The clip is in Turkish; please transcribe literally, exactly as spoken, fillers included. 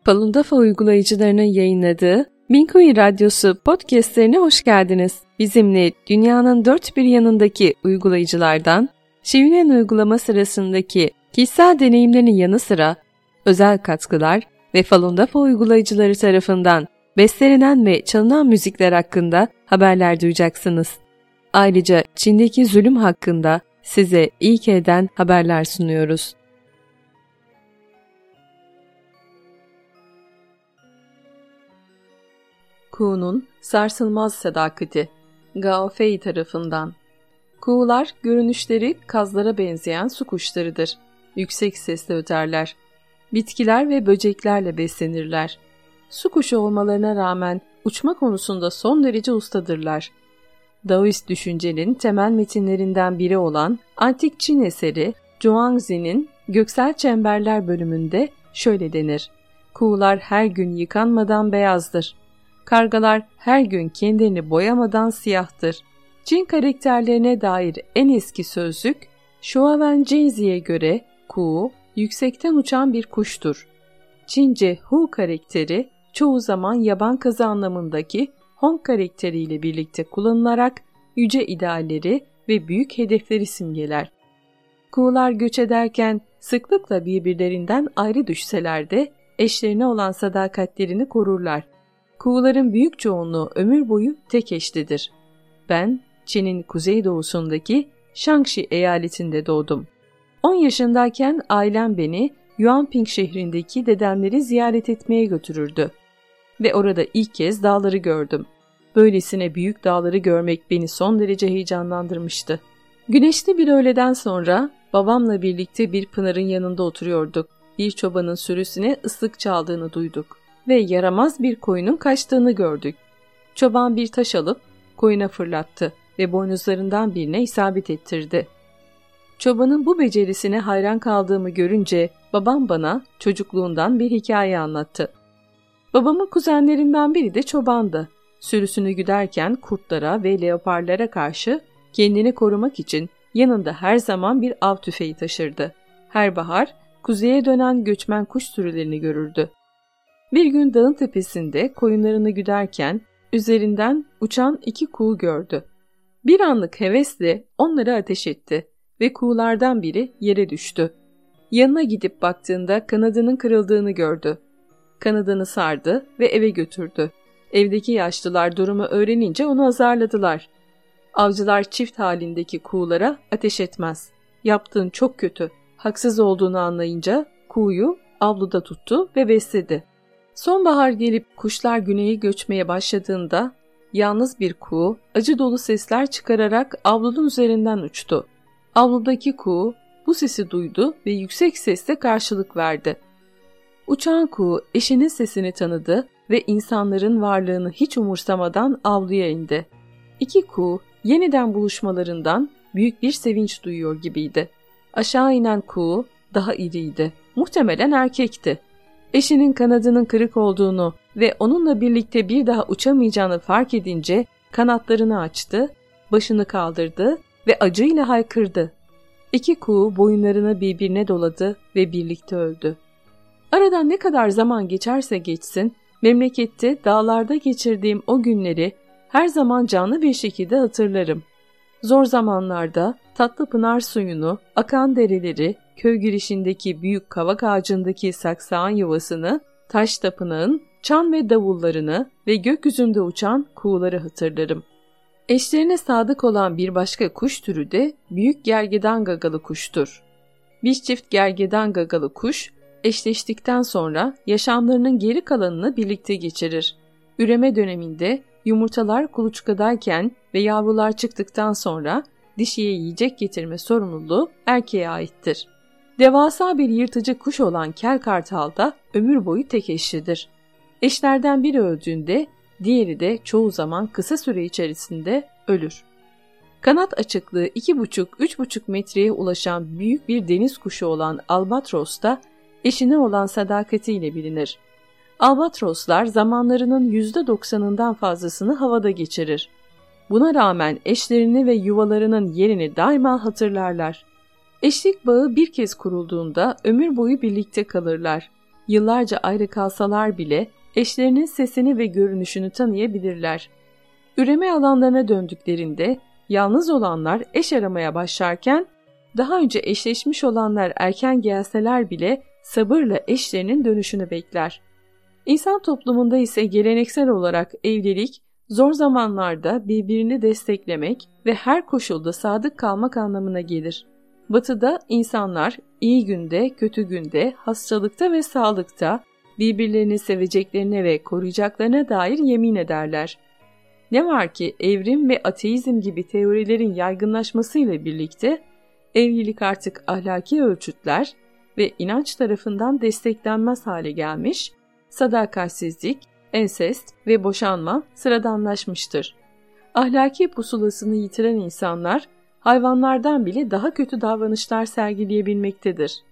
Falundafa uygulayıcılarının yayınladığı Minkuyi Radyosu podcastlerine hoş geldiniz. Bizimle dünyanın dört bir yanındaki uygulayıcılardan, Şivinen uygulama sırasındaki kişisel deneyimlerinin yanı sıra özel katkılar ve Falundafa uygulayıcıları tarafından bestelenen ve çalınan müzikler hakkında haberler duyacaksınız. Ayrıca Çin'deki zulüm hakkında size ilk elden haberler sunuyoruz. Ku'nun sarsılmaz sadakati, Gao Fei tarafından. Ku'lar görünüşleri kazlara benzeyen su kuşlarıdır. Yüksek sesle öterler. Bitkiler ve böceklerle beslenirler. Su kuşu olmalarına rağmen uçma konusunda son derece ustadırlar. Daoist düşüncenin temel metinlerinden biri olan antik Çin eseri Zhuangzi'nin Göksel Çemberler bölümünde şöyle denir: Kuğular her gün yıkanmadan beyazdır. Kargalar her gün kendilerini boyamadan siyahtır. Çin karakterlerine dair en eski sözlük, Shuawen Zhenzi'ye göre kuğu, yüksekten uçan bir kuştur. Çince Hu karakteri, çoğu zaman yaban kazı anlamındaki Hong karakteriyle birlikte kullanılarak yüce idealleri ve büyük hedefleri simgeler. Kuğular göç ederken sıklıkla birbirlerinden ayrı düşseler de eşlerine olan sadakatlerini korurlar. Kuğuların büyük çoğunluğu ömür boyu tek eşlidir. Ben, Çin'in kuzeydoğusundaki Shaanxi eyaletinde doğdum. on yaşındayken ailem beni Yuanping şehrindeki dedemleri ziyaret etmeye götürürdü. Ve orada ilk kez dağları gördüm. Böylesine büyük dağları görmek beni son derece heyecanlandırmıştı. Güneşli bir öğleden sonra babamla birlikte bir pınarın yanında oturuyorduk. Bir çobanın sürüsüne ıslık çaldığını duyduk ve yaramaz bir koyunun kaçtığını gördük. Çoban bir taş alıp koyuna fırlattı ve boynuzlarından birine isabet ettirdi. Çobanın bu becerisine hayran kaldığımı görünce babam bana çocukluğundan bir hikaye anlattı. Babamın kuzenlerinden biri de çobandı. Sürüsünü güderken kurtlara ve leoparlara karşı kendini korumak için yanında her zaman bir av tüfeği taşırdı. Her bahar kuzeye dönen göçmen kuş sürülerini görürdü. Bir gün dağın tepesinde koyunlarını güderken üzerinden uçan iki kuğu gördü. Bir anlık hevesle onlara ateş etti ve kuğulardan biri yere düştü. Yanına gidip baktığında kanadının kırıldığını gördü. Kanadını sardı ve eve götürdü. Evdeki yaşlılar durumu öğrenince onu azarladılar. Avcılar çift halindeki kuğulara ateş etmez. Yaptığın çok kötü, haksız olduğunu anlayınca kuğuyu avluda tuttu ve besledi. Sonbahar gelip kuşlar güneye göçmeye başladığında yalnız bir kuğu acı dolu sesler çıkararak avlunun üzerinden uçtu. Avludaki kuğu bu sesi duydu ve yüksek sesle karşılık verdi. Uçan kuğu eşinin sesini tanıdı ve insanların varlığını hiç umursamadan avluya indi. İki kuğu yeniden buluşmalarından büyük bir sevinç duyuyor gibiydi. Aşağı inen kuğu daha iriydi. Muhtemelen erkekti. Eşinin kanadının kırık olduğunu ve onunla birlikte bir daha uçamayacağını fark edince kanatlarını açtı, başını kaldırdı ve acıyla haykırdı. İki kuğu boyunlarını birbirine doladı ve birlikte öldü. Aradan ne kadar zaman geçerse geçsin, memlekette dağlarda geçirdiğim o günleri her zaman canlı bir şekilde hatırlarım. Zor zamanlarda tatlı pınar suyunu, akan dereleri, köy girişindeki büyük kavak ağacındaki saksağın yuvasını, taş tapınağın çan ve davullarını ve gökyüzünde uçan kuğuları hatırlarım. Eşlerine sadık olan bir başka kuş türü de büyük gergedan gagalı kuştur. Bir çift gergedan gagalı kuş, eşleştikten sonra yaşamlarının geri kalanını birlikte geçirir. Üreme döneminde yumurtalar kuluçkadayken ve yavrular çıktıktan sonra dişiye yiyecek getirme sorumluluğu erkeğe aittir. Devasa bir yırtıcı kuş olan kel kartal da ömür boyu tek eşlidir. Eşlerden biri öldüğünde diğeri de çoğu zaman kısa süre içerisinde ölür. Kanat açıklığı iki buçuk üç buçuk metreye ulaşan büyük bir deniz kuşu olan albatros da eşine olan sadakatiyle bilinir. Albatroslar zamanlarının yüzde doksanından fazlasını havada geçirir. Buna rağmen eşlerini ve yuvalarının yerini daima hatırlarlar. Eşlik bağı bir kez kurulduğunda ömür boyu birlikte kalırlar. Yıllarca ayrı kalsalar bile eşlerinin sesini ve görünüşünü tanıyabilirler. Üreme alanlarına döndüklerinde yalnız olanlar eş aramaya başlarken daha önce eşleşmiş olanlar erken gelseler bile sabırla eşlerinin dönüşünü bekler. İnsan toplumunda ise geleneksel olarak evlilik, zor zamanlarda birbirini desteklemek ve her koşulda sadık kalmak anlamına gelir. Batı'da insanlar iyi günde, kötü günde, hastalıkta ve sağlıkta birbirlerini seveceklerine ve koruyacaklarına dair yemin ederler. Ne var ki evrim ve ateizm gibi teorilerin yaygınlaşmasıyla birlikte evlilik artık ahlaki ölçütler ve inanç tarafından desteklenmez hale gelmiş, sadakatsizlik, ensest ve boşanma sıradanlaşmıştır. Ahlaki pusulasını yitiren insanlar hayvanlardan bile daha kötü davranışlar sergileyebilmektedir.